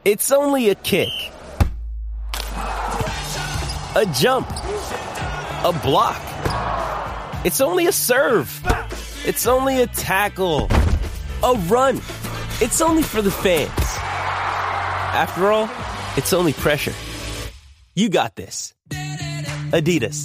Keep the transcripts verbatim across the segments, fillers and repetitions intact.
It's only a kick, a jump, a block. It's only a serve. It's only a tackle, a run. It's only for the fans. After all, it's only pressure. You got this. Adidas.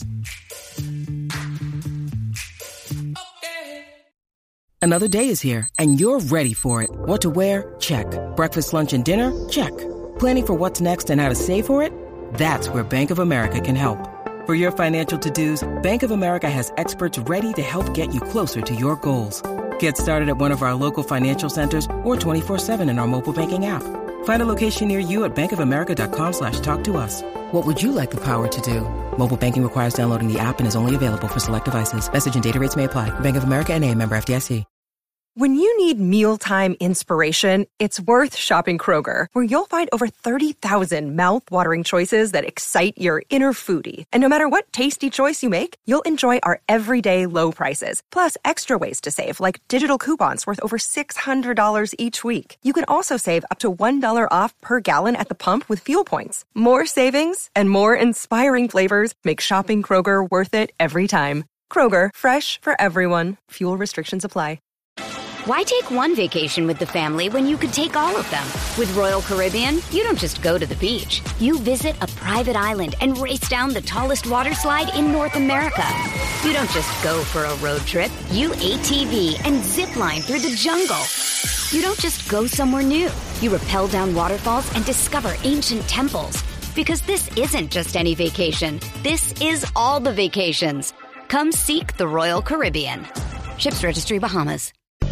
Another day is here, and you're ready for it. What to wear? Check. Breakfast, lunch, and dinner? Check. Planning for what's next and how to save for it? That's where Bank of America can help. For your financial to-dos, Bank of America has experts ready to help get you closer to your goals. Get started at one of our local financial centers or twenty-four seven in our mobile banking app. Find a location near you at bankofamerica.com slash talk to us. What would you like the power to do? Mobile banking requires downloading the app and is only available for select devices. Message and data rates may apply. Bank of America N A, member F D I C. When you need mealtime inspiration, it's worth shopping Kroger, where you'll find over thirty thousand mouth-watering choices that excite your inner foodie. And no matter what tasty choice you make, you'll enjoy our everyday low prices, plus extra ways to save, like digital coupons worth over six hundred dollars each week. You can also save up to one dollar off per gallon at the pump with fuel points. More savings and more inspiring flavors make shopping Kroger worth it every time. Kroger, fresh for everyone. Fuel restrictions apply. Why take one vacation with the family when you could take all of them? With Royal Caribbean, you don't just go to the beach. You visit a private island and race down the tallest water slide in North America. You don't just go for a road trip. You A T V and zip line through the jungle. You don't just go somewhere new. You rappel down waterfalls and discover ancient temples. Because this isn't just any vacation. This is all the vacations. Come seek the Royal Caribbean. Ships Registry, Bahamas.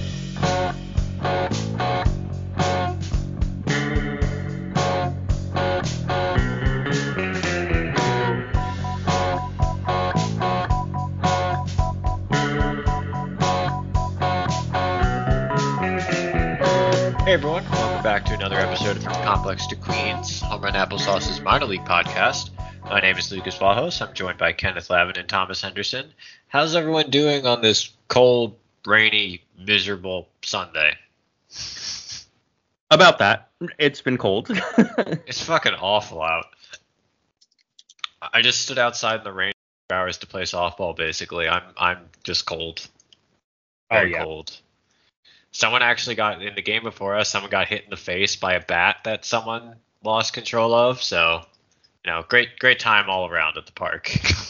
Hey everyone, welcome back to another episode of From the Complex to Queens, Home Run Applesauce's minor league podcast. My name is Lucas Vlahos. I'm joined by Kenneth Lavin and Thomas Henderson. How's everyone doing on this cold, rainy, miserable Sunday? About that. It's been cold. It's fucking awful out. I just stood outside in the rain for hours to play softball, basically. I'm I'm just cold. Very oh, yeah. cold. Someone actually got, in the game before us, someone got hit in the face by a bat that someone lost control of. So, you know, great great time all around at the park.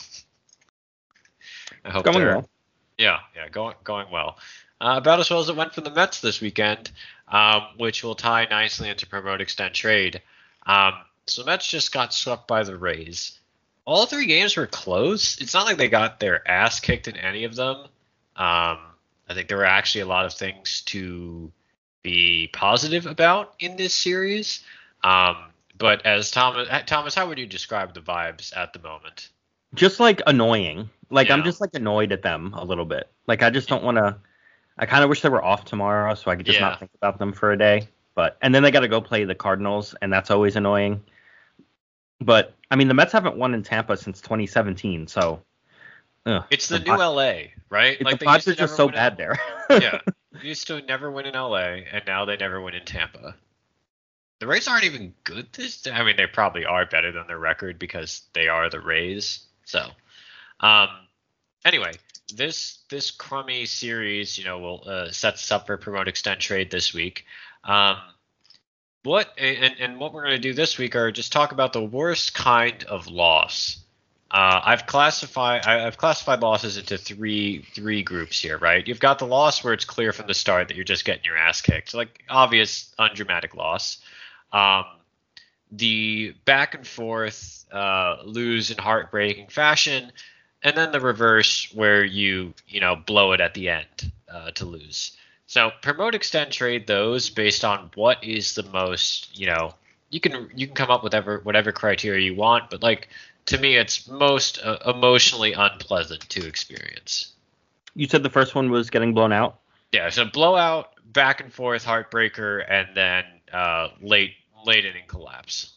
I hope going they're, well. Yeah, yeah, going going well. Uh, about as well as it went for the Mets this weekend, um, which will tie nicely into promote, extend, trade. Um, so the Mets just got swept by the Rays. All three games were close. It's not like they got their ass kicked in any of them. Um, I think there were actually a lot of things to be positive about in this series. Um, but as Thomas, Thomas, how would you describe the vibes at the moment? Just like annoying. Like Yeah. I'm just like annoyed at them a little bit. Like I just don't want to. I kind of wish they were off tomorrow so I could just Yeah. not think about them for a day. But and then they got to go play the Cardinals, and that's always annoying. But I mean, the Mets haven't won in Tampa since twenty seventeen, so. Ugh, It's the, the new vi- L A, right? The Like they vibes used to are just never so win in- bad there. Yeah, they used to never win in L A, and now they never win in Tampa. The Rays aren't even good this. I mean, they probably are better than their record because they are the Rays. So, um, anyway, this this crummy series, you know, will uh, set us up for promote, extend, trade this week. Um, what and, and what we're going to do this week are just talk about the worst kind of loss. Uh, I've classified I, I've classified losses into three three groups here, right? You've got the loss where it's clear from the start that you're just getting your ass kicked, like obvious undramatic loss. Um, the back and forth uh, lose in heartbreaking fashion, and then the reverse where you you know blow it at the end uh, to lose. So promote, extend, trade those based on what is the most, you know, you can you can come up with whatever whatever criteria you want, but like. To me, it's most uh, emotionally unpleasant to experience. You said the first one was getting blown out? Yeah, so blowout, back and forth, heartbreaker, and then uh, late late inning collapse.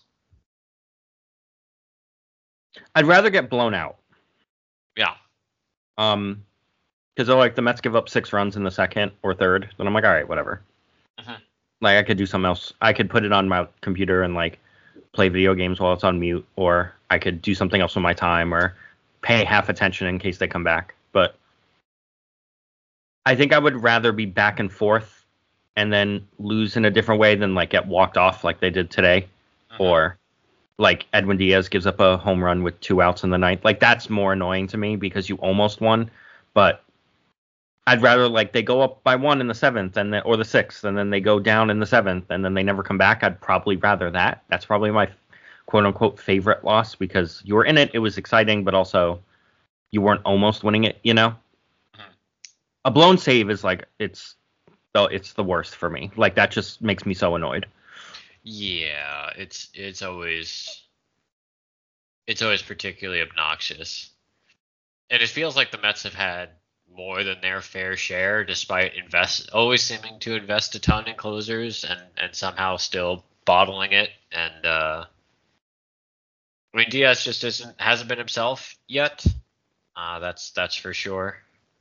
I'd rather get blown out. Yeah. Um, because like the Mets give up six runs in the second or third, then I'm like, all right, whatever. Uh-huh. Like I could do something else. I could put it on my computer and like play video games while it's on mute, or I could do something else with my time, or pay half attention in case they come back. But I think I would rather be back and forth and then lose in a different way than like get walked off like they did today, uh-huh. or like Edwin Diaz gives up a home run with two outs in the ninth. Like that's more annoying to me because you almost won, but I'd rather like they go up by one in the seventh and then, or the sixth, and then they go down in the seventh and then they never come back. I'd probably rather that. That's probably my quote unquote favorite loss because you were in it. It was exciting, but also you weren't almost winning it, you know? Mm-hmm. A blown save is like, it's, it's the worst for me. Like that just makes me so annoyed. Yeah, it's, it's always, it's always particularly obnoxious. And it feels like the Mets have had more than their fair share, despite invest always seeming to invest a ton in closers and, and somehow still bottling it. And uh, I mean, Diaz just isn't hasn't been himself yet. Uh, that's that's for sure.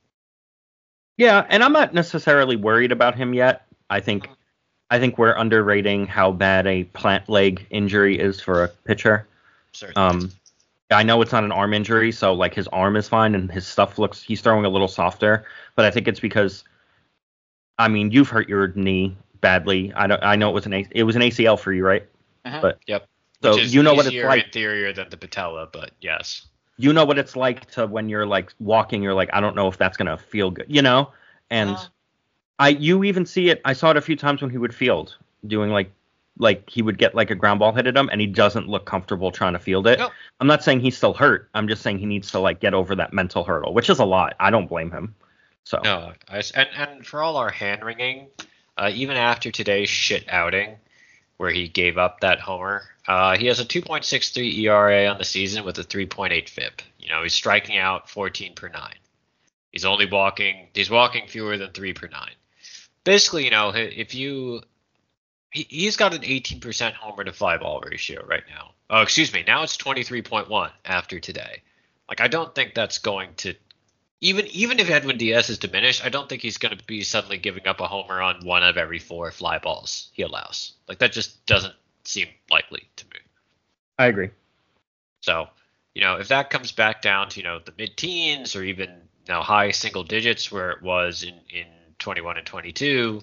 Yeah, and I'm not necessarily worried about him yet. I think I think we're underrating how bad a plant leg injury is for a pitcher. Certainly. Um, I know it's not an arm injury, so like his arm is fine and his stuff looks, he's throwing a little softer, but I think it's because, I mean, you've hurt your knee badly. I don't, I know it was an A, it was an A C L for you, right? Uh-huh. But yep. So Which is you know what it's like. Inferior than the patella, but yes. You know what it's like to when you're like walking, you're like, I don't know if that's gonna feel good, you know? And uh, I, you even see it. I saw it a few times when he would field, doing like. Like he would get like a ground ball hit at him and he doesn't look comfortable trying to field it. Nope. I'm not saying he's still hurt. I'm just saying he needs to like get over that mental hurdle, which is a lot. I don't blame him. So no, I, and and for all our hand wringing, uh, even after today's shit outing, where he gave up that homer, uh, he has a two point six three E R A on the season with a three point eight F I P. You know, he's striking out fourteen per nine. He's only walking. He's walking fewer than three per nine. Basically, you know, if you He, he's got an eighteen percent homer to fly ball ratio right now. Oh, excuse me. Now it's twenty-three point one after today. Like, I don't think that's going to even even if Edwin Diaz is diminished, I don't think he's going to be suddenly giving up a homer on one of every four fly balls he allows. Like, that just doesn't seem likely to me. I agree. So, you know, if that comes back down to, you know, the mid-teens or even, you know, high single digits where it was in, in twenty-one and twenty-two,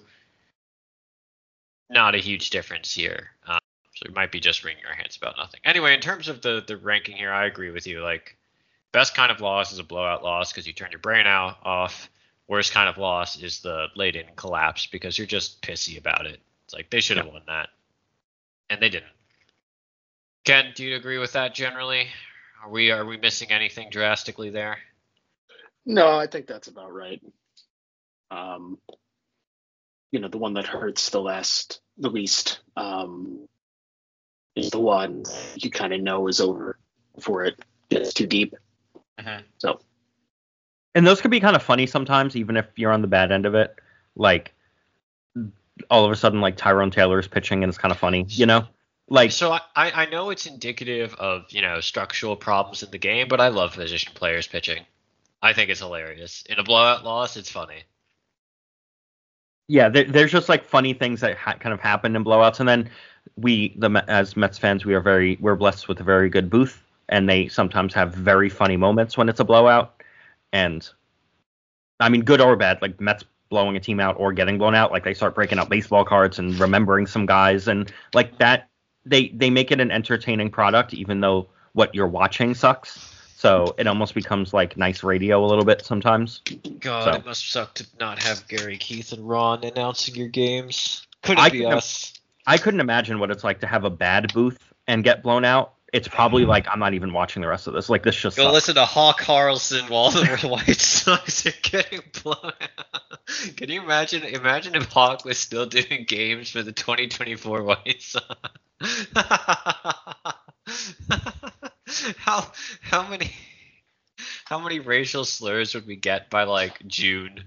not a huge difference here. Um, so we might be just wringing our hands about nothing. Anyway, in terms of the, the ranking here, I agree with you. Like, best kind of loss is a blowout loss because you turn your brain out off. Worst kind of loss is the late inning collapse because you're just pissy about it. It's like they should have won that, and they didn't. Ken, do you agree with that generally? Are we are we missing anything drastically there? No, I think that's about right. Um, you know, the one that hurts the last, the least, um, is the one you kind of know is over before it gets too deep. Mm-hmm. So, and those can be kind of funny sometimes, even if you're on the bad end of it. Like, all of a sudden, like Tyrone Taylor is pitching, and it's kind of funny, you know. Like, so I, I know it's indicative of, you know, structural problems in the game, but I love position players pitching. I think it's hilarious. In a blowout loss, it's funny. Yeah, there, there's just like funny things that ha- kind of happen in blowouts, and then we, the as Mets fans, we are very we're blessed with a very good booth, and they sometimes have very funny moments when it's a blowout. And I mean, good or bad, like Mets blowing a team out or getting blown out, like they start breaking out baseball cards and remembering some guys, and like that, they they make it an entertaining product, even though what you're watching sucks. So it almost becomes like nice radio a little bit sometimes. God, so. It must suck to not have Gary, Keith, and Ron announcing your games. Could it I be us? I couldn't imagine what it's like to have a bad booth and get blown out. It's probably like I'm not even watching the rest of this. Like this just Go sucks. listen to Hawk Harrelson while the White Sox are getting blown out. Can you imagine? Imagine if Hawk was still doing games for the twenty twenty-four White Sox. how how many how many racial slurs would we get by like June?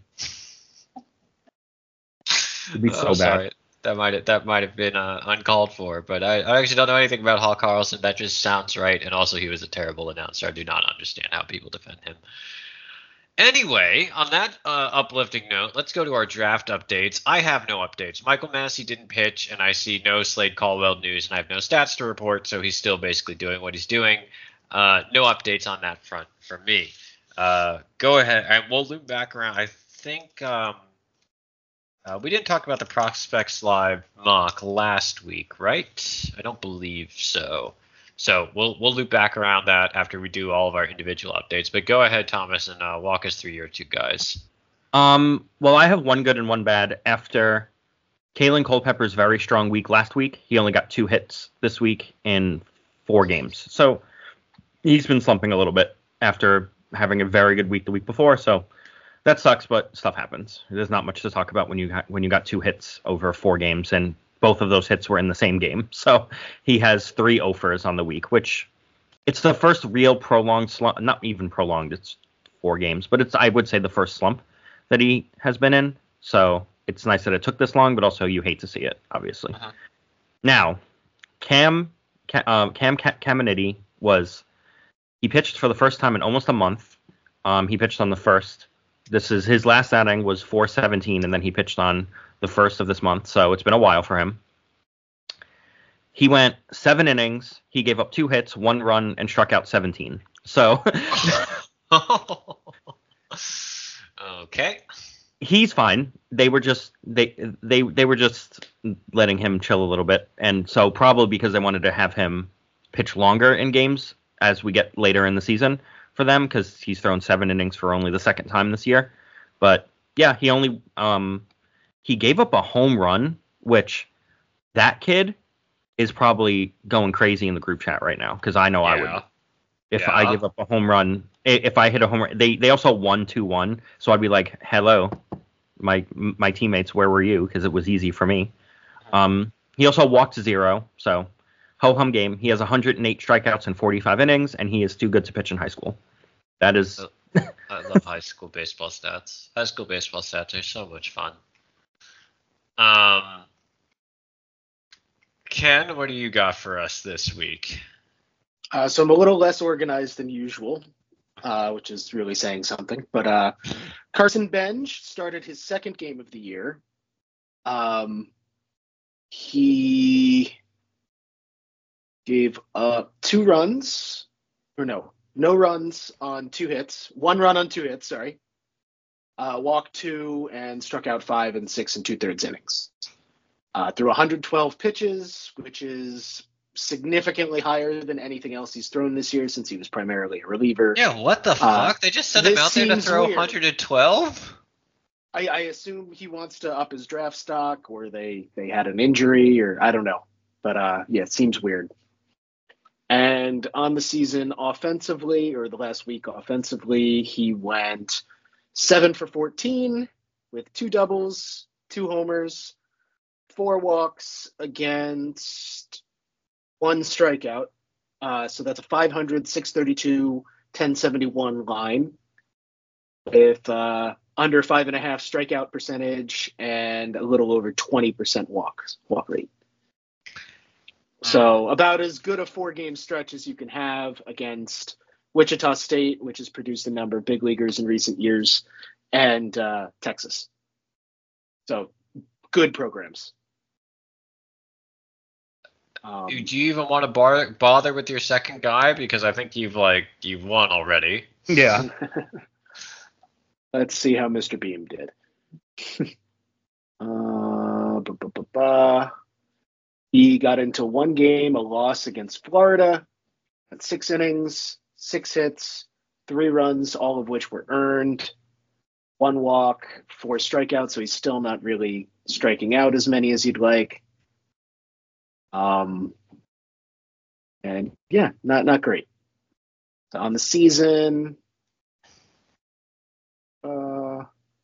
It'd be so oh, bad. Sorry. That might that might have been uh, uncalled for, but I, I actually don't know anything about Hawk Harrelson. That just sounds right, and also he was a terrible announcer. I do not understand how people defend him. Anyway, on that uh, uplifting note, let's go to our draft updates. I have no updates. Michael Massey didn't pitch, and I see no Slade Caldwell news, and I have no stats to report, so he's still basically doing what he's doing. Uh, no updates on that front for me. Uh, go ahead. I, we'll loop back around. I think um, uh, we didn't talk about the Prospects Live mock last week, right? I don't believe so. So we'll we'll loop back around that after we do all of our individual updates. But go ahead, Thomas, and uh, walk us through your two guys. Um. Well, I have one good and one bad. After Kalen Culpepper's very strong week last week, he only got two hits this week in four games. So he's been slumping a little bit after having a very good week the week before. So that sucks, but stuff happens. There's not much to talk about when you ha- when you got two hits over four games, and both of those hits were in the same game. So he has three offers on the week, which it's the first real prolonged slump. Not even prolonged. It's four games, but it's, I would say, the first slump that he has been in. So it's nice that it took this long, but also you hate to see it, obviously. Uh-huh. Now, Cam, Cam, uh, Cam Caminiti was, he pitched for the first time in almost a month. Um, he pitched on the first. This is his last outing was four seventeen, and then he pitched on the first of this month, so it's been a while for him. He went seven innings. He gave up two hits, one run, and struck out seventeen. So, okay, he's fine. They were just they they they were just letting him chill a little bit, and so probably because they wanted to have him pitch longer in games as we get later in the season for them, because he's thrown seven innings for only the second time this year. But yeah, he only um. He gave up a home run, which that kid is probably going crazy in the group chat right now, because I know yeah. I would. If yeah. I give up a home run, if I hit a home run, they, they also won two one, so I'd be like, hello, my my teammates, where were you? Because it was easy for me. Um, he also walked zero, so ho-hum game. He has one hundred eight strikeouts in forty-five innings, and he is too good to pitch in high school. That is... I love high school baseball stats. High school baseball stats are so much fun. Um, Ken, what do you got for us this week? Uh, so I'm a little less organized than usual, uh, which is really saying something. But uh, Carson Bench started his second game of the year. Um, he gave up two runs, or no, no runs on two hits. One run on two hits, sorry. Uh, walked two and struck out five and six and two-thirds innings. Uh, threw one hundred twelve pitches, which is significantly higher than anything else he's thrown this year since he was primarily a reliever. Yeah, what the fuck? Uh, they just sent him out there to throw weird. one hundred twelve? I, I assume he wants to up his draft stock, or they, they had an injury, or I don't know. But uh, yeah, it seems weird. And on the season offensively, or the last week offensively, he went seven for fourteen with two doubles, two homers, four walks against one strikeout. Uh, so that's a five hundred, six thirty-two, ten seventy-one line with uh, under five and a half strikeout percentage and a little over twenty percent walk, walk rate. So about as good a four-game stretch as you can have against Wichita State, which has produced a number of big leaguers in recent years, and uh, Texas. So good programs. Um, Do you even want to bar- bother with your second guy? Because I think you've like you've won already. Yeah. Let's see how Mister Beam did. uh, ba, ba, ba, ba. He got into one game, a loss against Florida, at six innings, six hits, three runs, all of which were earned, one walk, four strikeouts, so he's still not really striking out as many as you'd like. Um, and yeah, not not great. So on the season, uh,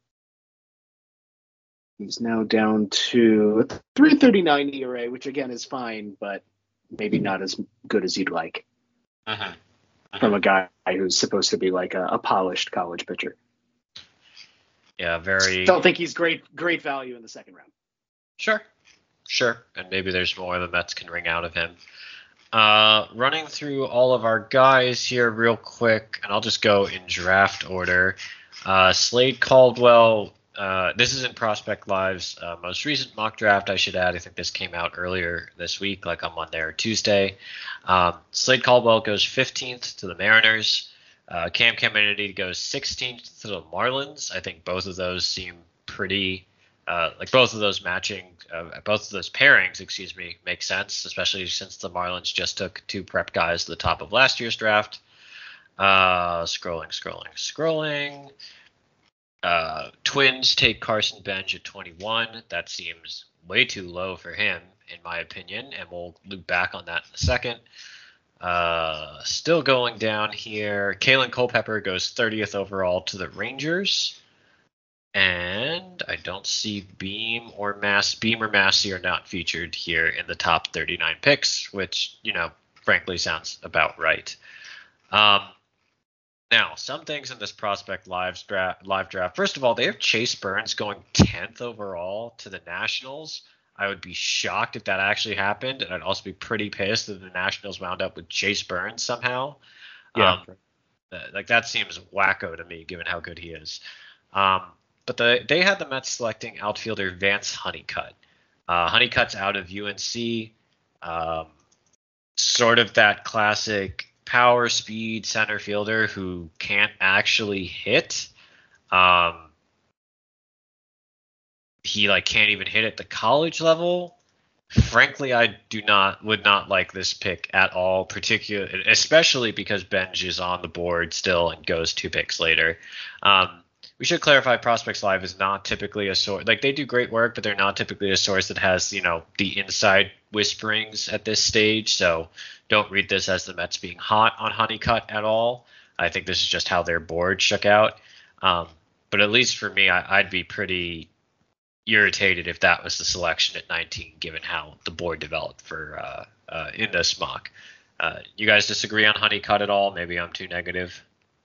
he's now down to three thirty-nine E R A, which again is fine, but maybe not as good as you'd like. Uh-huh. Uh-huh. From a guy who's supposed to be like a, a polished college pitcher. Yeah, very. Don't think he's great great value in the second round. Sure. Sure. And maybe there's more the Mets can wring out of him. Uh, running through all of our guys here real quick, and I'll just go in draft order. Uh, Slade Caldwell. Uh, this is in Prospect Live's uh, most recent mock draft, I should add. I think this came out earlier this week, like on Monday or Tuesday. Um, Slade Caldwell goes fifteenth to the Mariners. Uh, Cam Kennedy goes sixteenth to the Marlins. I think both of those seem pretty, uh, like both of those matching, uh, both of those pairings, excuse me, make sense, especially since the Marlins just took two prep guys to the top of last year's draft. Uh, scrolling, scrolling, scrolling. Uh, Twins take Carson Bench at twenty-one. That seems way too low for him, in my opinion, and we'll loop back on that in a second. Uh, still going down here. Kalen Culpepper goes thirtieth overall to the Rangers. And I don't see Beam or Mass. Beam or Massey are not featured here in the top thirty-nine picks, which, you know, frankly sounds about right. Um, Now, some things in this Prospect Live draft, live draft. First of all, they have Chase Burns going tenth overall to the Nationals. I would be shocked if that actually happened, and I'd also be pretty pissed that the Nationals wound up with Chase Burns somehow. Yeah. Um, like, that seems wacko to me, given how good he is. Um, but the, they had the Mets selecting outfielder Vance Honeycutt. Uh, Honeycutt's out of U N C. Um, sort of that classic power speed center fielder who can't actually hit. Um, he like can't even hit at the college level. Frankly, I do not would not like this pick at all, particularly especially because Benj is on the board still and goes two picks later. Um, we should clarify Prospects Live is not typically a source. Like, they do great work, but they're not typically a source that has, you know, the inside whisperings at this stage. So don't read this as the Mets being hot on Honeycutt at all. I think this is just how their board shook out. Um, but at least for me, I, I'd be pretty irritated if that was the selection at nineteen, given how the board developed for uh, uh, in this mock. Uh, you guys disagree on Honeycutt at all? Maybe I'm too negative.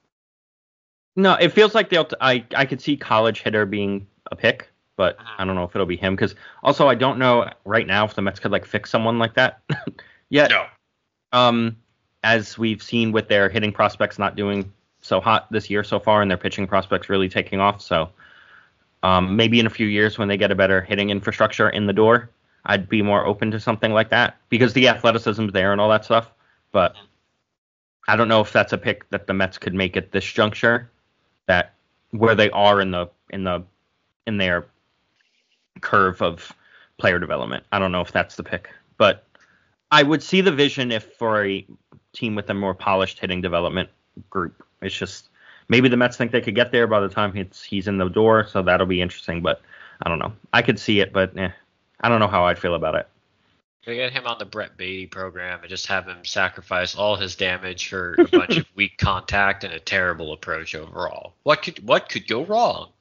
No, it feels like they'll. T- I I could see college hitter being a pick, but I don't know if it'll be him. Because also, I don't know right now if the Mets could like fix someone like that yet. No. Um, as we've seen with their hitting prospects not doing so hot this year so far, and their pitching prospects really taking off. So, um, maybe in a few years when they get a better hitting infrastructure in the door, I'd be more open to something like that because the athleticism's there and all that stuff. But I don't know if that's a pick that the Mets could make at this juncture. That where they are in the in the in their curve of player development. I don't know if that's the pick, but I would see the vision if for a team with a more polished hitting development group. It's just maybe the Mets think they could get there by the time it's, he's in the door, so that'll be interesting. But I don't know. I could see it, but eh, I don't know how I'd feel about it. We get him on the Brett Beatty program and just have him sacrifice all his damage for a bunch of weak contact and a terrible approach overall. What could what could go wrong?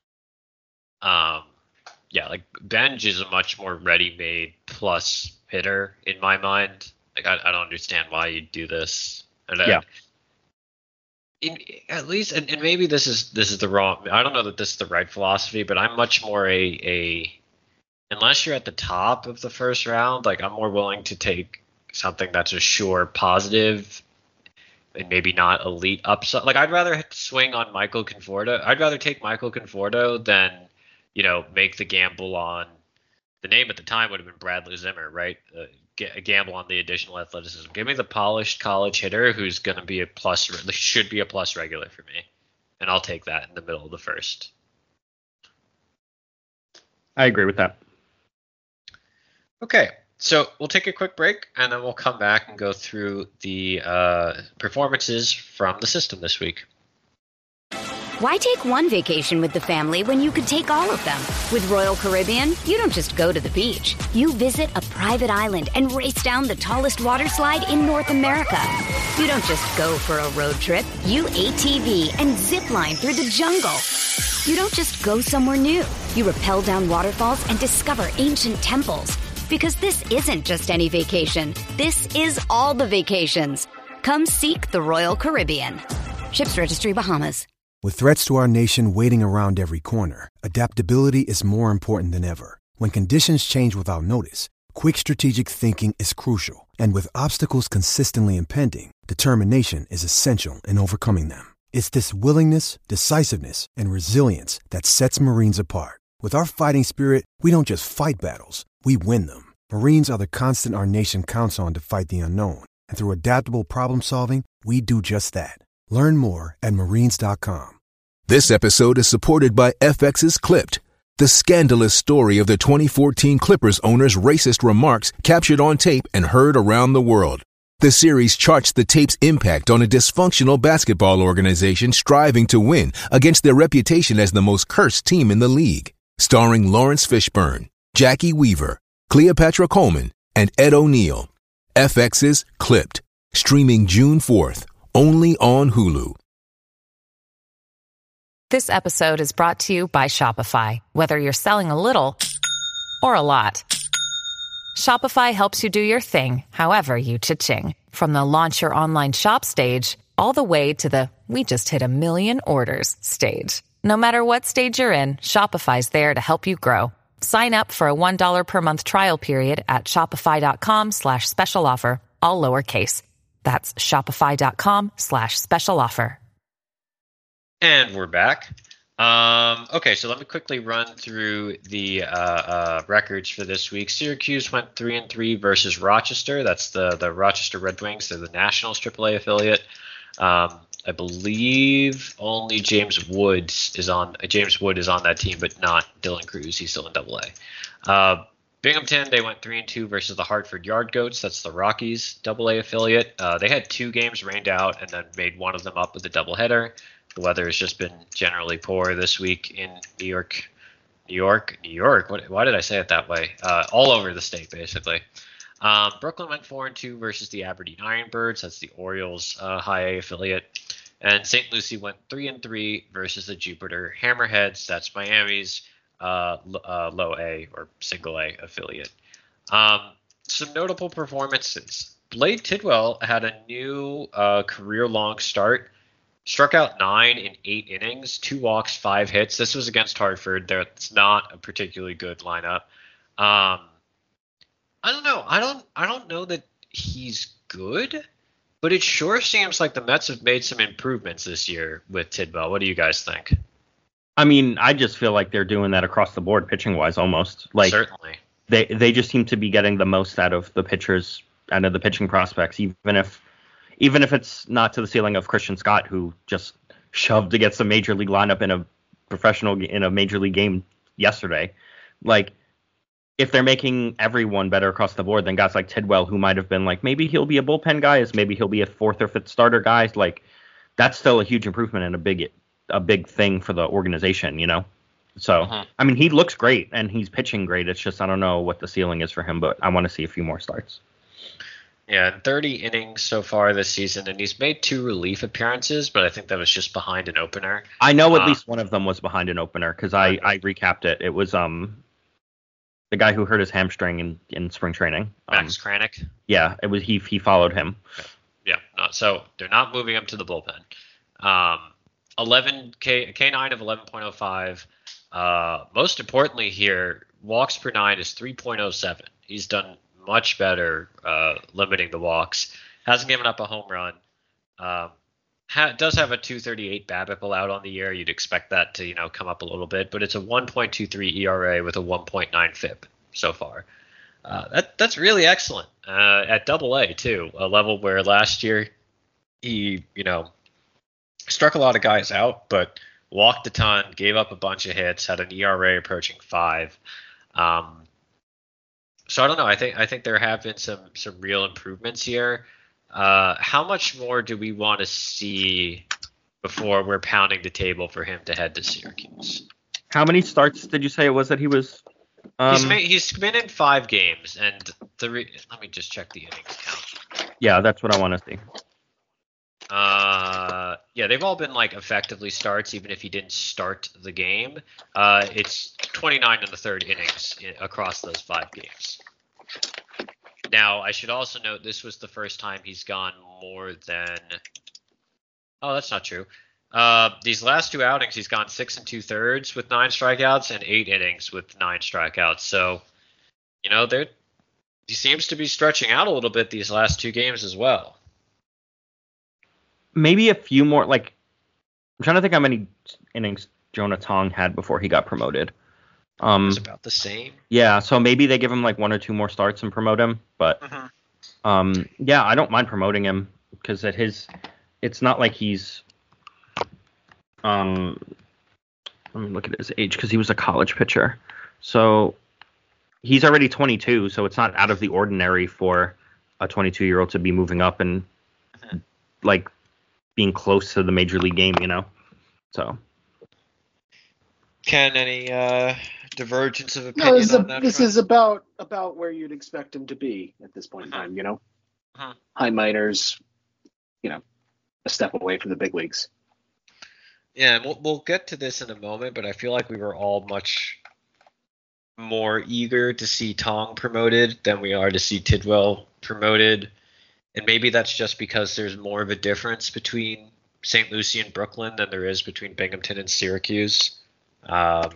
Um, yeah, like Benj is a much more ready-made plus hitter in my mind. Like I, I don't understand why you'd do this. And yeah. In, at least, and, and maybe this is this is the wrong. I don't know that this is the right philosophy, but I'm much more a a. Unless you're at the top of the first round, like I'm more willing to take something that's a sure positive and maybe not elite upside. Like I'd rather swing on Michael Conforto. I'd rather take Michael Conforto than, you know, make the gamble on the name at the time would have been Bradley Zimmer, right? Uh, a gamble on the additional athleticism. Give me the polished college hitter who's going to be a plus, should be a plus regular for me. And I'll take that in the middle of the first. I agree with that. Okay, so we'll take a quick break, and then we'll come back and go through the uh, performances from the system this week. Why take one vacation with the family when you could take all of them? With Royal Caribbean, you don't just go to the beach. You visit a private island and race down the tallest water slide in North America. You don't just go for a road trip. You A T V and zip line through the jungle. You don't just go somewhere new. You rappel down waterfalls and discover ancient temples. Because this isn't just any vacation. This is all the vacations. Come seek the Royal Caribbean. Ships Registry, Bahamas. With threats to our nation waiting around every corner, adaptability is more important than ever. When conditions change without notice, quick strategic thinking is crucial. And with obstacles consistently impending, determination is essential in overcoming them. It's this willingness, decisiveness, and resilience that sets Marines apart. With our fighting spirit, we don't just fight battles, we win them. Marines are the constant our nation counts on to fight the unknown. And through adaptable problem solving, we do just that. Learn more at marines dot com. This episode is supported by F X's Clipped, the scandalous story of the twenty fourteen Clippers owner's racist remarks captured on tape and heard around the world. The series charts the tape's impact on a dysfunctional basketball organization striving to win against their reputation as the most cursed team in the league. Starring Lawrence Fishburne, Jackie Weaver, Cleopatra Coleman, and Ed O'Neill. F X's Clipped, streaming June fourth, only on Hulu. This episode is brought to you by Shopify. Whether you're selling a little or a lot, Shopify helps you do your thing, however you cha-ching. From the launch your online shop stage, all the way to the we just hit a million orders stage. No matter what stage you're in, Shopify's there to help you grow. Sign up for a one dollar per month trial period at shopify.com slash special offer, all lowercase. That's shopify.com slash special offer. And we're back. Um, okay, so let me quickly run through the uh, uh, records for this week. Syracuse went three and three versus Rochester. That's the the Rochester Red Wings. They're the Nationals triple A affiliate. Um, I believe only James Woods is on. Uh, James Wood is on that team, but not Dylan Cruz. He's still in double A. Uh, Binghamton, they went three and two versus the Hartford Yard Goats. That's the Rockies double A affiliate. Uh, they had two games rained out and then made one of them up with a doubleheader. The weather has just been generally poor this week in New York, New York, New York. What, why did I say it that way? Uh, all over the state, basically. Um, Brooklyn went four and two versus the Aberdeen Ironbirds. That's the Orioles uh, high A affiliate. And Saint Lucie went three and three versus the Jupiter Hammerheads. That's Miami's uh, uh, low A or single A affiliate. Um, some notable performances. Blade Tidwell had a new uh, career-long start. Struck out nine in eight innings, two walks, five hits. This was against Hartford. That's not a particularly good lineup. Um, I don't know. I don't. I don't know that he's good, but it sure seems like the Mets have made some improvements this year with Tidwell. What do you guys think? I mean, I just feel like they're doing that across the board, pitching wise, almost. Like certainly, they they just seem to be getting the most out of the pitchers, out of the pitching prospects, even if. Even if it's not to the ceiling of Christian Scott, who just shoved against a major league lineup in a professional in a major league game yesterday, like if they're making everyone better across the board, then guys like Tidwell, who might have been like maybe he'll be a bullpen guy, is maybe he'll be a fourth or fifth starter guy, like that's still a huge improvement and a big a big thing for the organization, you know. So uh-huh. I mean, he looks great and he's pitching great. It's just I don't know what the ceiling is for him, but I want to see a few more starts. Yeah, thirty innings so far this season, and he's made two relief appearances, but I think that was just behind an opener. I know at uh, least one of them was behind an opener because I, I recapped it. It was um the guy who hurt his hamstring in, in spring training. Max um, Kranick? Yeah, it was he he followed him. Okay. Yeah, no, so they're not moving him to the bullpen. Um, eleven K K nine of eleven point oh five. Uh, most importantly here, walks per nine is three point oh seven. He's done much better uh, limiting the walks. Hasn't given up a home run. Um, ha- does have a two thirty-eight BABIP allowed on the year. You'd expect that to you know come up a little bit, but it's a one point two three E R A with a one point nine F I P so far. Uh, that that's really excellent uh, at Double A too, a level where last year he you know struck a lot of guys out, but walked a ton, gave up a bunch of hits, had an E R A approaching five. Um, So I don't know. I think I think there have been some some real improvements here. Uh, how much more do we want to see before we're pounding the table for him to head to Syracuse? How many starts did you say it was that he was? Um... He's made, he's been in five games, and three. Let me just check the innings count. Yeah, that's what I want to see. Uh, yeah, they've all been like effectively starts, even if he didn't start the game. Uh, it's twenty-nine in the third innings in, across those five games. Now, I should also note this was the first time he's gone more than. Oh, that's not true. Uh, these last two outings, he's gone six and two thirds with nine strikeouts and eight innings with nine strikeouts. So, you know, there he seems to be stretching out a little bit these last two games as well. Maybe a few more, like I'm trying to think how many innings Jonah Tong had before he got promoted. Um, it was about the same. Yeah, so maybe they give him like one or two more starts and promote him. But mm-hmm. um, yeah, I don't mind promoting him because at his, it's not like he's. Um, let me look at his age because he was a college pitcher, so he's already twenty-two. So it's not out of the ordinary for a twenty-two-year-old to be moving up and mm-hmm. like being close to the major league game, you know. So. Ken, any uh, divergence of opinion no, this, is, on a, that this front? is about about where you'd expect him to be at this point in time, you know? Uh-huh. High minors, you know, a step away from the big leagues. Yeah, and we'll, we'll get to this in a moment, but I feel like we were all much more eager to see Tong promoted than we are to see Tidwell promoted. And maybe that's just because there's more of a difference between Saint Lucie and Brooklyn than there is between Binghamton and Syracuse. Um,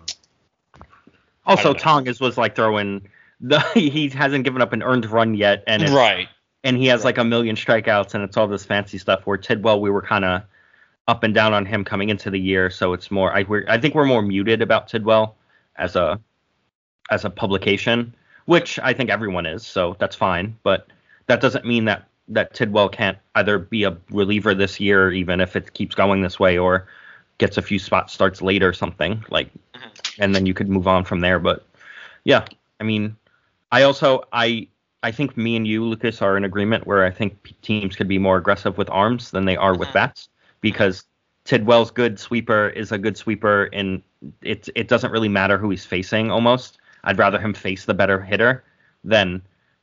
also, Tong is was like throwing the he hasn't given up an earned run yet, and it's, right, and he has right. like a million strikeouts, and it's all this fancy stuff. Where Tidwell, we were kind of up and down on him coming into the year, so it's more. I we're, I think we're more muted about Tidwell as a as a publication, which I think everyone is, so that's fine. But that doesn't mean that that Tidwell can't either be a reliever this year, even if it keeps going this way, or gets a few spot starts late or something like, mm-hmm. and then you could move on from there. But yeah, I mean, I also, I, I think me and you, Lucas, are in agreement where I think teams could be more aggressive with arms than they are mm-hmm. with bats, because Tidwell's good sweeper is a good sweeper, and it, it doesn't really matter who he's facing almost. I'd rather him face the better hitter than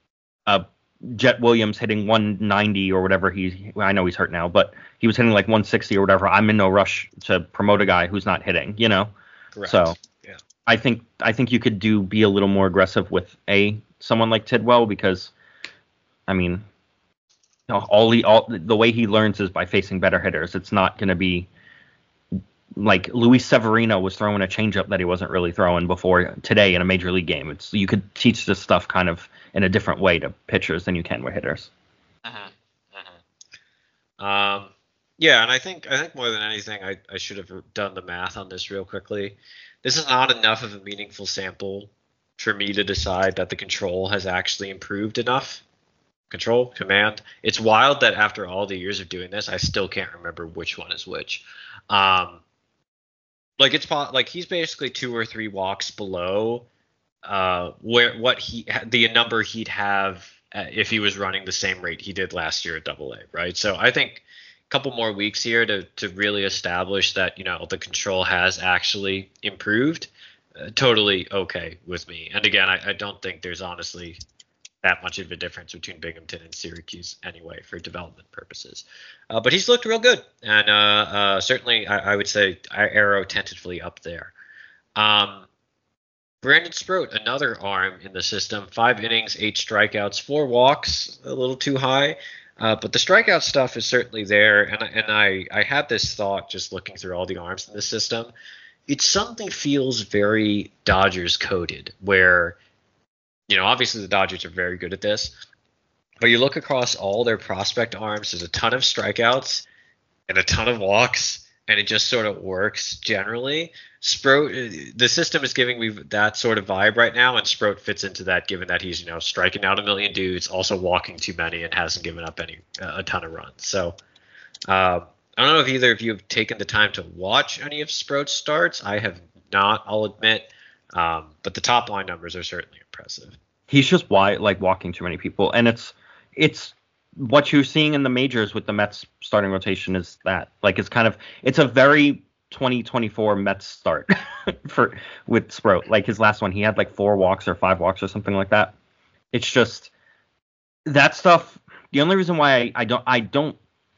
a Jet Williams hitting one ninety or whatever. He, I know he's hurt now, but he was hitting like one sixty or whatever. I'm in no rush to promote a guy who's not hitting, you know? Correct. So yeah. I think, I think you could do, be a little more aggressive with a, someone like Tidwell, because I mean, you know, all he, all the way he learns is by facing better hitters. It's not going to be like Luis Severino was throwing a changeup that he wasn't really throwing before today in a major league game. It's, you could teach this stuff kind of in a different way to pitchers than you can with hitters. Uh-huh. Uh-huh. Um, yeah, and I think I think more than anything, I, I should have done the math on this real quickly. This is not enough of a meaningful sample for me to decide that the control has actually improved enough. Control, command. It's wild that after all the years of doing this, I still can't remember which one is which. Um, like it's like he's basically two or three walks below uh, where what he the number he'd have if he was running the same rate he did last year at Double A, right? So I think a couple more weeks here to to really establish that, you know, the control has actually improved. Uh, totally okay with me. And again, I, I don't think there's honestly that much of a difference between Binghamton and Syracuse anyway for development purposes. Uh, but he's looked real good. And uh, uh, certainly I, I would say I arrow tentatively up there. Um, Brandon Sproat, another arm in the system, five innings, eight strikeouts, four walks, a little too high. Uh, but the strikeout stuff is certainly there. And, and I, I had this thought just looking through all the arms in the system. It something feels very Dodgers coded, where, you know, obviously the Dodgers are very good at this, but you look across all their prospect arms, there's a ton of strikeouts and a ton of walks, and it just sort of works generally. Sproat, the system is giving me that sort of vibe right now, and Sproat fits into that, given that he's, you know, striking out a million dudes, also walking too many, and hasn't given up any uh, a ton of runs. So uh, I don't know if either of you have taken the time to watch any of Sproat's starts. I have not, I'll admit. Um, but the top line numbers are certainly impressive. He's just wide, like walking too many people, and it's it's what you're seeing in the majors with the Mets starting rotation is that, like, it's kind of it's a very twenty twenty-four Mets start for with Sproat. Like his last one, he had like four walks or five walks or something like that. It's just that stuff. The only reason why I, I don't I don't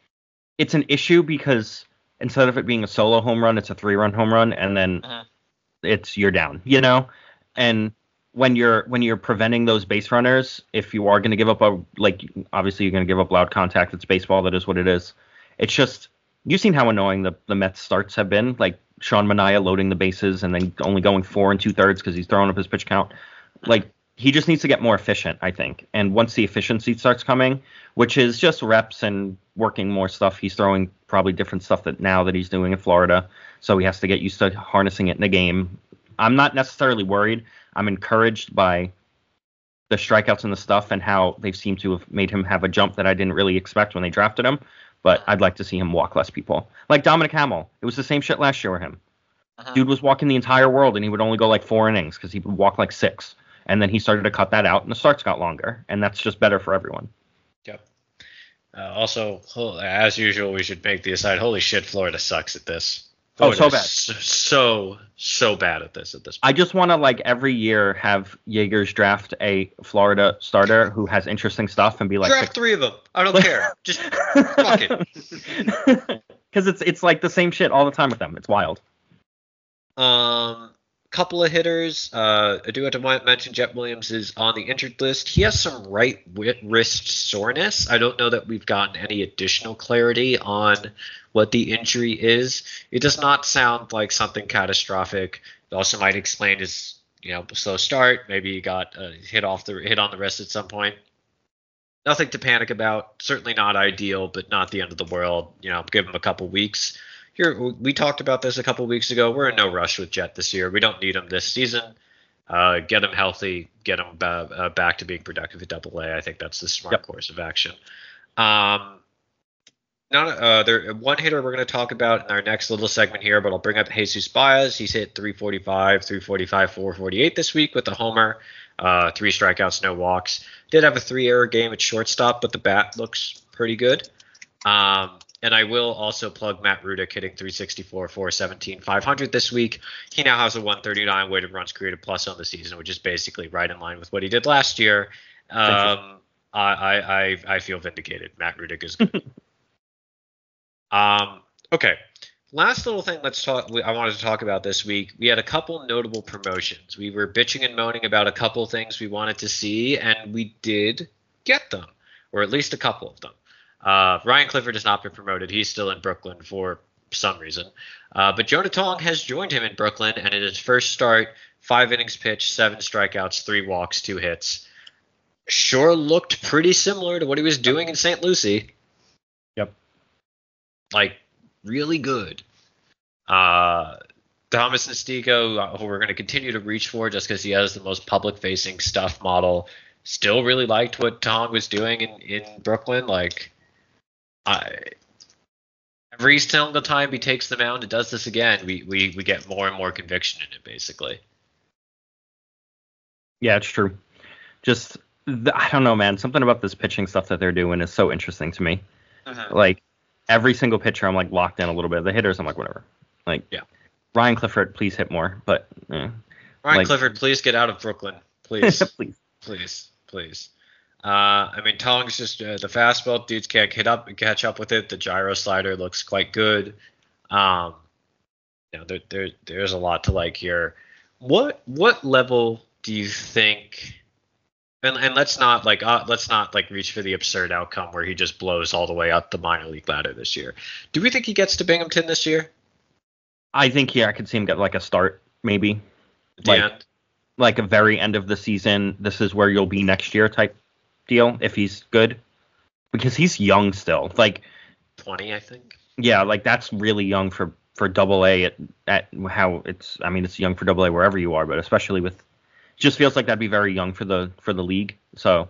it's an issue because instead of it being a solo home run, it's a three run home run, and then uh-huh. it's you're down, you know. And when you're when you're preventing those base runners, if you are going to give up a like obviously you're going to give up loud contact. It's baseball. That is what it is. It's just you've seen how annoying the the Mets starts have been. Like Sean Manaea loading the bases and then only going four and two thirds because he's throwing up his pitch count. Like he just needs to get more efficient, I think. And once the efficiency starts coming, which is just reps and working more stuff, he's throwing probably different stuff that now that he's doing in Florida. So he has to get used to harnessing it in the game. I'm not necessarily worried. I'm encouraged by the strikeouts and the stuff and how they've seemed to have made him have a jump that I didn't really expect when they drafted him. But I'd like to see him walk less people. Like Dominic Hamill. It was the same shit last year with him. Uh-huh. Dude was walking the entire world, and he would only go like four innings because he would walk like six. And then he started to cut that out, and the starts got longer. And that's just better for everyone. Yep. Uh, also, as usual, we should make the aside, holy shit, Florida sucks at this. Florida oh, so bad. So, so, so bad at this at this point. I just want to, like, every year have Jaegers draft a Florida starter who has interesting stuff and be like... Draft three of them. I don't care. Just fuck it. Because it's, it's like the same shit all the time with them. It's wild. Um... Couple of hitters. Uh, I do have to mention Jet Williams is on the injured list. He has some right wrist soreness. I don't know that we've gotten any additional clarity on what the injury is. It does not sound like something catastrophic. It also might explain his, you know, slow start. Maybe he got uh, hit off the hit on the wrist at some point. Nothing to panic about. Certainly not ideal, but not the end of the world. You know, give him a couple weeks. Here, we talked about this a couple weeks ago. We're in no rush with Jet this year. We don't need him this season. Uh, get him healthy. Get him uh, uh, back to being productive at Double A. I think that's the smart yep. course of action. Um, not uh, there. One hitter we're going to talk about in our next little segment here, but I'll bring up Jesus Baez. He's hit three forty-five, three forty-five, four forty-eight this week with a homer, uh, three strikeouts, no walks. Did have a three-error game at shortstop, but the bat looks pretty good. Um, And I will also plug Matt Rudick hitting three sixty-four, four seventeen, five hundred this week. He now has a one thirty-nine weighted runs created plus on the season, which is basically right in line with what he did last year. Um, I, I I feel vindicated. Matt Rudick is good. um, okay. Last little thing let's talk. I wanted to talk about this week. We had a couple notable promotions. We were bitching and moaning about a couple things we wanted to see, and we did get them, or at least a couple of them. Uh, Ryan Clifford has not been promoted. He's still in Brooklyn for some reason. Uh, but Jonah Tong has joined him in Brooklyn, and in his first start, five innings pitched, seven strikeouts, three walks, two hits. Sure looked pretty similar to what he was doing in Saint Lucie. Yep. Like, really good. Uh, Thomas Nestico, who we're going to continue to reach for just because he has the most public-facing stuff model, still really liked what Tong was doing in, in Brooklyn. Like, I, every single time he takes the mound and does this again, we, we, we get more and more conviction in it, basically. Yeah, it's true. Just, the, I don't know, man. Something about this pitching stuff that they're doing is so interesting to me. Uh-huh. Like, every single pitcher, I'm, like, locked in a little bit. The hitters, I'm like, whatever. Like, yeah. Ryan Clifford, please hit more. But, eh. Ryan like, Clifford, please get out of Brooklyn. Please. please. Please. Please. Uh, I mean, Tong's just uh, the fastball. Dudes can't hit up and catch up with it. The gyro slider looks quite good. Um, you know, there, there, there's a lot to like here. What what level do you think? And and let's not like uh, let's not like reach for the absurd outcome where he just blows all the way up the minor league ladder this year. Do we think he gets to Binghamton this year? I think yeah, I could see him get like a start maybe. At the like, end? Like a very end of the season. This is where you'll be next year type deal if he's good, because he's young still. Like twenty, I think. Yeah, like that's really young for for Double A at at how it's. I mean, it's young for Double A wherever you are, but especially with, it just feels like that'd be very young for the for the league. So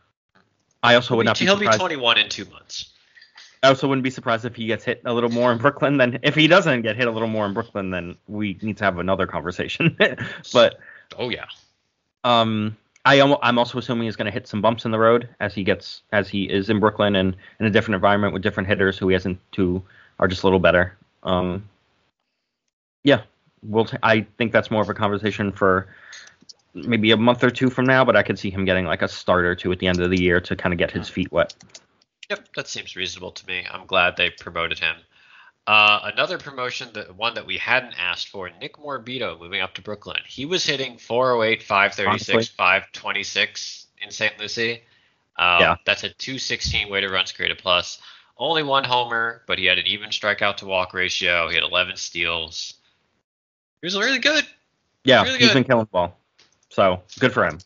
I also would not be He'll surprised. be twenty-one in two months. I also wouldn't be surprised if he gets hit a little more in Brooklyn. Then if he doesn't get hit a little more in Brooklyn, then we need to have another conversation. But oh yeah. Um. I am, I'm also assuming he's going to hit some bumps in the road as he gets as he is in Brooklyn and in a different environment with different hitters who he hasn't who are just a little better. Um, yeah, we'll. T- I think that's more of a conversation for maybe a month or two from now, but I could see him getting like a start or two at the end of the year to kind of get his feet wet. Yep, that seems reasonable to me. I'm glad they promoted him. Uh, another promotion, that one that we hadn't asked for, Nick Morabito moving up to Brooklyn. He was hitting four oh eight, five thirty-six, five twenty-six in Saint Lucie. Um, yeah. That's a two sixteen weighted runs created plus. Only one homer, but he had an even strikeout to walk ratio. He had eleven steals. He was really good. Yeah, really he's good. been killing the ball. So good for him.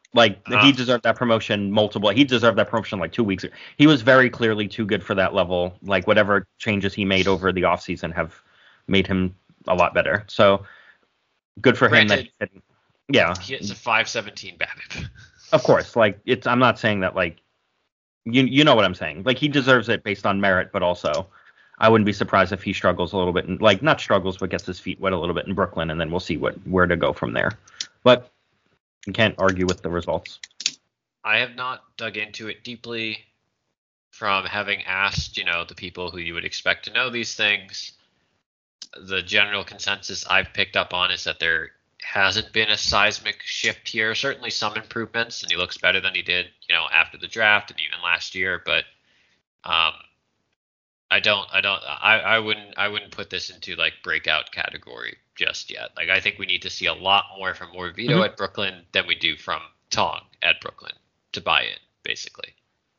Like, Uh-huh. he deserved that promotion multiple. He deserved that promotion like two weeks ago. He was very clearly too good for that level. Like, whatever changes he made over the offseason have made him a lot better. So, good for Granted, him. That, yeah. He has a five seventeen BABIP. Of course. Like, it's. I'm not saying that, like, you you know what I'm saying. Like, he deserves it based on merit, but also, I wouldn't be surprised if he struggles a little bit. And, like, not struggles, but gets his feet wet a little bit in Brooklyn, and then we'll see what where to go from there. But you can't argue with the results. I have not dug into it deeply from having asked, you know, the people who you would expect to know these things. The general consensus I've picked up on is that there hasn't been a seismic shift here. Certainly some improvements, and he looks better than he did, you know, after the draft and even last year. But um, I don't, I don't, I, I wouldn't, I wouldn't put this into like breakout category just yet. Like, I think we need to see a lot more from Morvito Mhm. at Brooklyn than we do from Tong at Brooklyn to buy it, basically.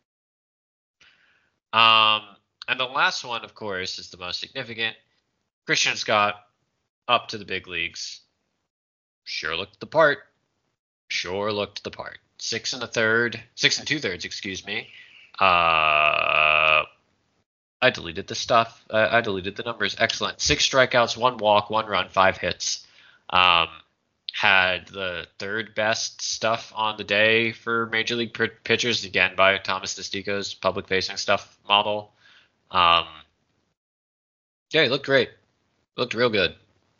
Um, and the last one, of course, is the most significant. Christian Scott up to the big leagues. Sure looked the part. Sure looked the part. Six and a third, six and two thirds, excuse me. Uh, I deleted the stuff. Uh, I deleted the numbers. Excellent. Six strikeouts, one walk, one run, five hits. Um, had the third best stuff on the day for major league p- pitchers, again by Thomas Destico's public facing stuff model. Um, yeah, he looked great. Looked real good.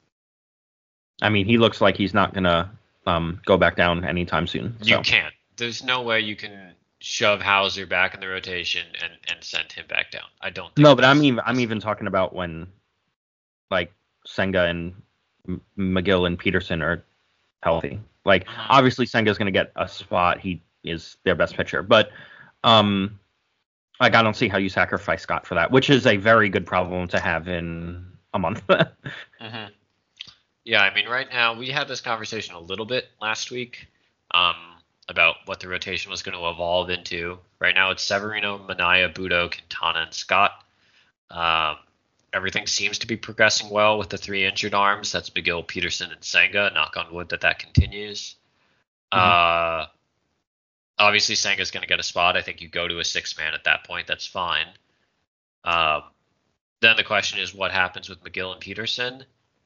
I mean, he looks like he's not going to um, go back down anytime soon. So. You can't. There's no way you can shove Hauser back in the rotation and, and send him back down. I don't think No, but that's- I'm even I'm even talking about when, like, Senga and M- McGill and Peterson are healthy. Like, Uh-huh. obviously Senga's going to get a spot. He is their best pitcher, but um, like, I don't see how you sacrifice Scott for that, which is a very good problem to have in a month. Mm-hmm. Yeah, I mean, right now we had this conversation a little bit last week um, about what the rotation was going to evolve into. Right now it's Severino, Minaya, Budo, Quintana, and Scott. Um, everything seems to be progressing well with the three injured arms. That's McGill, Peterson, and Senga. Knock on wood that that continues. Mhm. Uh, obviously, Senga's going to get a spot. I think you go to a six-man at that point. That's fine. Um, then the question is, what happens with McGill and Peterson?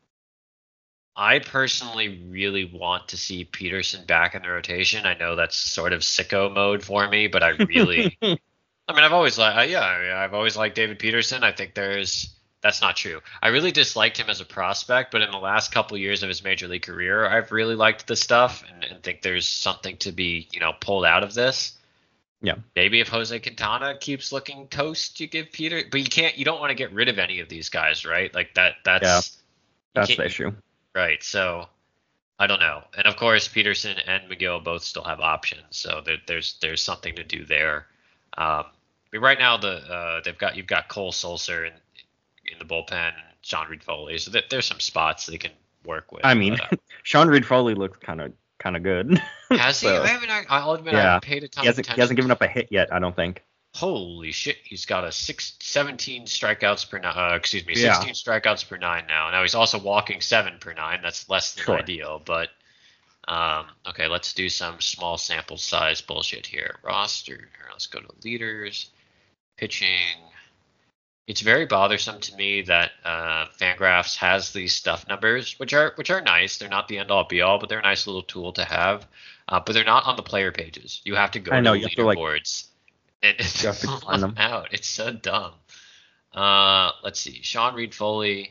I personally really want to see Peterson back in the rotation. I know that's sort of sicko mode for me, but I really, I mean, I've always liked, yeah, I mean, I've always liked David Peterson. I think there's, that's not true. I really disliked him as a prospect, but in the last couple years of his major league career, I've really liked the stuff and, and think there's something to be, you know, pulled out of this. Yeah. Maybe if Jose Quintana keeps looking toast, you give Peter, but you can't, you don't want to get rid of any of these guys, right? Like that, that's, Yeah. you That's can't- the issue. Right, so I don't know, and of course Peterson and McGill both still have options, so there, there's there's something to do there. Um, but right now the uh, they've got you've got Cole Sulser in in the bullpen, Sean Reed Foley, so that there's some spots they can work with. I mean, but, Sean Reed Foley looks kind of kind of good. uh, has he? so, I haven't. I'll admit I yeah. haven't paid a ton he of hasn't attention. he hasn't given up a hit yet, I don't think. Holy shit, he's got a six, seventeen strikeouts per nine. Uh, excuse me, Yeah. sixteen strikeouts per nine now. Now he's also walking seven per nine. That's less than Sure. ideal, but um, okay. Let's do some small sample size bullshit here. Roster. Here, let's go to leaders, pitching. It's very bothersome to me that uh, Fangraphs has these stuff numbers, which are which are nice. They're not the end all be all, but they're a nice little tool to have. Uh, but they're not on the player pages. You have to go I know, to you the have to, like, leaderboards. And you have to pull find them. out. It's so dumb. Uh, let's see. Sean Reed Foley.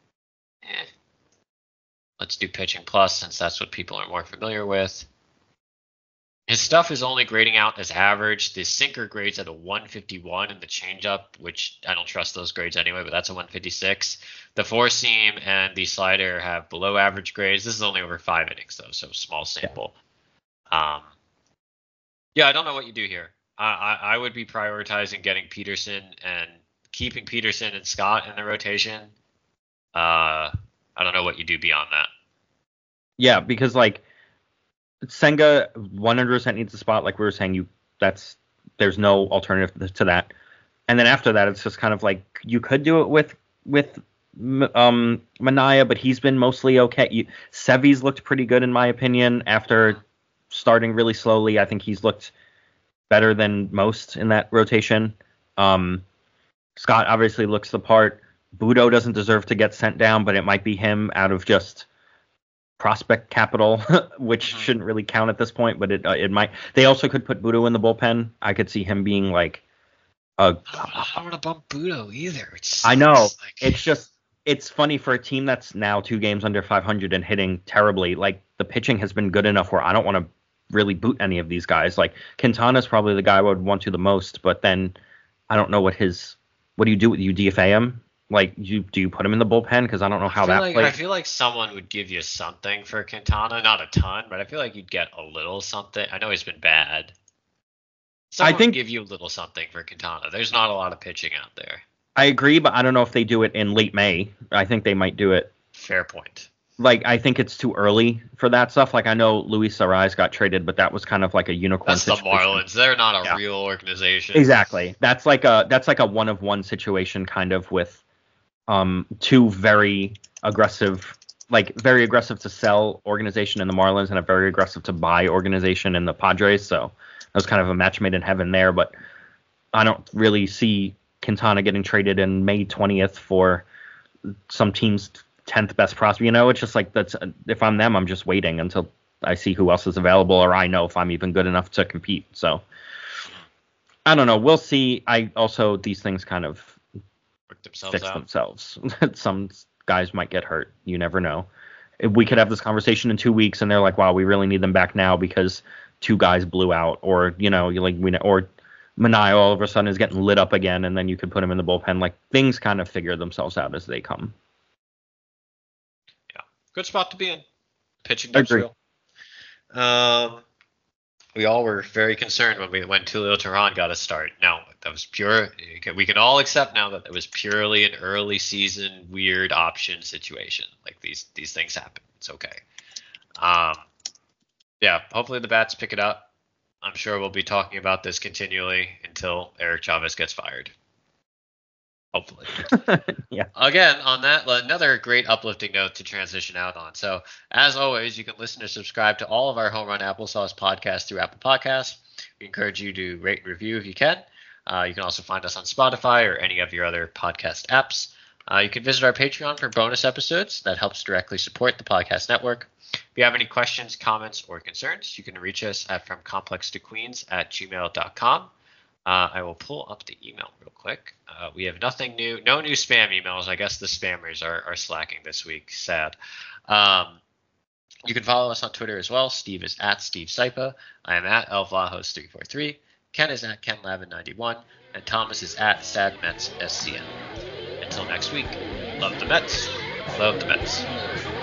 Eh. Let's do pitching plus since that's what people are more familiar with. His stuff is only grading out as average. The sinker grades at a one fifty-one and the changeup, which I don't trust those grades anyway, but that's a one fifty-six. The four seam and the slider have below average grades. This is only over five innings though, so small sample. Um, yeah, I don't know what you do here. I, I, I would be prioritizing getting Peterson and keeping Peterson and Scott in the rotation. Uh, I don't know what you do beyond that. Yeah, because like Senga one hundred percent needs a spot. Like we were saying, you that's there's no alternative to that. And then after that, it's just kind of like you could do it with with um Minaya, but he's been mostly okay. You, Sevy's looked pretty good in my opinion after starting really slowly. I think he's looked better than most in that rotation. Um, Scott obviously looks the part. Budo doesn't deserve to get sent down, but it might be him out of just prospect capital, which mm-hmm. shouldn't really count at this point, but it uh, it might. They also could put Budo in the bullpen. I could see him being like a. I don't want to bump Budo either. It's, I know. It's, like... it's just it's funny for a team that's now two games under five hundred and hitting terribly. Like the pitching has been good enough where I don't want to really boot any of these guys. Like Quintana's probably the guy I would want to the most, but then I don't know what his. What do you do? You D F A him? Like, you do you put him in the bullpen? Because I don't know how I feel that like, plays. I feel like someone would give you something for Quintana, not a ton, but I feel like you'd get a little something. I know he's been bad. Someone I think would give you a little something for Quintana. There's not a lot of pitching out there. I agree, but I don't know if they do it in late May. I think they might do it. Fair point. Like, I think it's too early for that stuff. Like, I know Luis Arraez got traded, but that was kind of like a unicorn That's situation. the Marlins. They're not a yeah. real organization. Exactly. That's like a that's like a one of one situation kind of with um two very aggressive, like very aggressive to sell organization in the Marlins and a very aggressive to buy organization in the Padres. So that was kind of a match made in heaven there. But I don't really see Quintana getting traded in May twentieth for some team's tenth best prospect. You know, it's just like that's if I'm them, I'm just waiting until I see who else is available or I know if I'm even good enough to compete. So I don't know. We'll see. I also these things kind of Work themselves fix out. themselves. Some guys might get hurt. You never know. We could have this conversation in two weeks and they're like, wow, we really need them back now because two guys blew out, or you know, you like we know, or Manaea all of a sudden is getting lit up again, and then you could put him in the bullpen. Like things kind of figure themselves out as they come. Good spot to be in. Pitching I agree. Um, we all were very concerned when we when Tulio Tehran got a start. Now that was pure. We can all accept now that it was purely an early season weird option situation. Like these these things happen. It's okay. Um, yeah. Hopefully the bats pick it up. I'm sure we'll be talking about this continually until Eric Chavez gets fired. Hopefully. Yeah. Again, on that, another great uplifting note to transition out on. So, as always, you can listen or subscribe to all of our Home Run Applesauce podcasts through Apple Podcasts. We encourage you to rate and review if you can. Uh, you can also find us on Spotify or any of your other podcast apps. Uh, you can visit our Patreon for bonus episodes. That helps directly support the podcast network. If you have any questions, comments, or concerns, you can reach us at fromcomplextoqueens at gmail dot com. Uh, I will pull up the email real quick. Uh, we have nothing new, no new spam emails. I guess the spammers are, are slacking this week. Sad. Um, you can follow us on Twitter as well. Steve is at Steve Sypa. I am at Elvlajos three four three. Ken is at Ken Lavin ninety-one. And Thomas is at SadMets S C M. Until next week, love the Mets. Love the Mets.